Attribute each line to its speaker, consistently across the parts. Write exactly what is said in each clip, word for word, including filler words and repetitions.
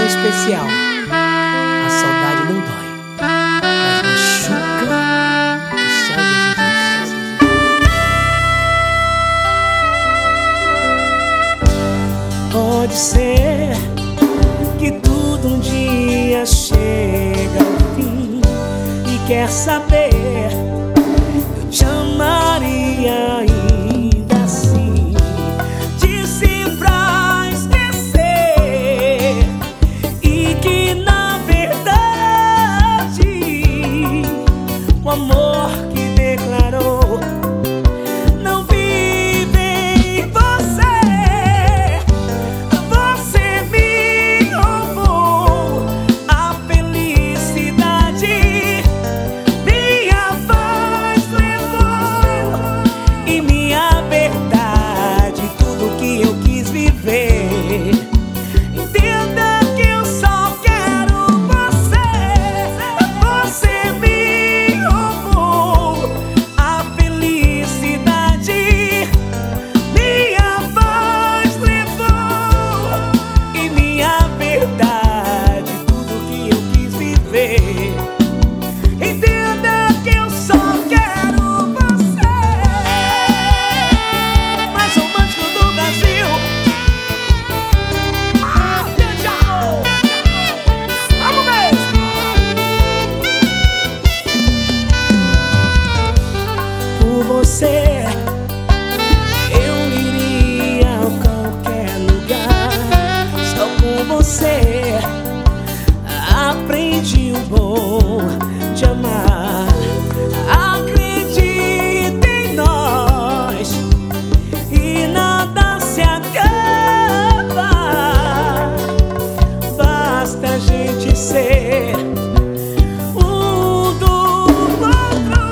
Speaker 1: tão especial. A saudade não dói, mas machuca que só Jesus me faz. Pode ser que tudo um dia chega ao fim e quer saber, eu te amaria ainda assim. Disse pra esquecer e que na verdade o amor que declarou não vive em você. Você me roubou a felicidade, minha voz levou e minha verdade, tudo que eu quis viver. Entenda que eu só quero você. Você me roubou a felicidade, minha voz levou e minha verdade, tudo que eu quis viver. Entenda que eu só quero você. Mais romântico do Brasil. Ah, grande amor. Vamos mesmo. Por você eu iria a qualquer lugar. Só com você aprendi o bom de amar. Acredita em nós e nada se acaba. Basta a gente ser um do outro.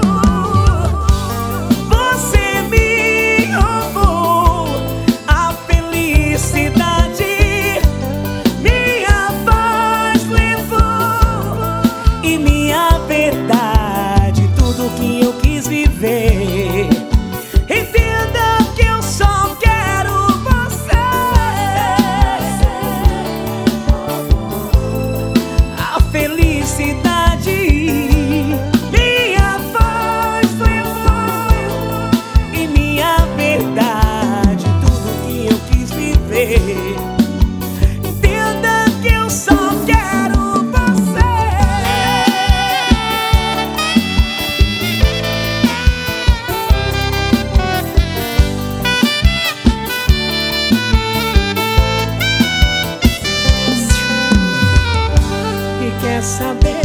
Speaker 1: Você me roubou a felicidade, minha voz levou e minha verdade, tudo que eu quis viver. Entenda que eu só quero você. A felicidade, minha voz levou e minha verdade, tudo que eu quis viver. Entenda que eu só quero você. E quer saber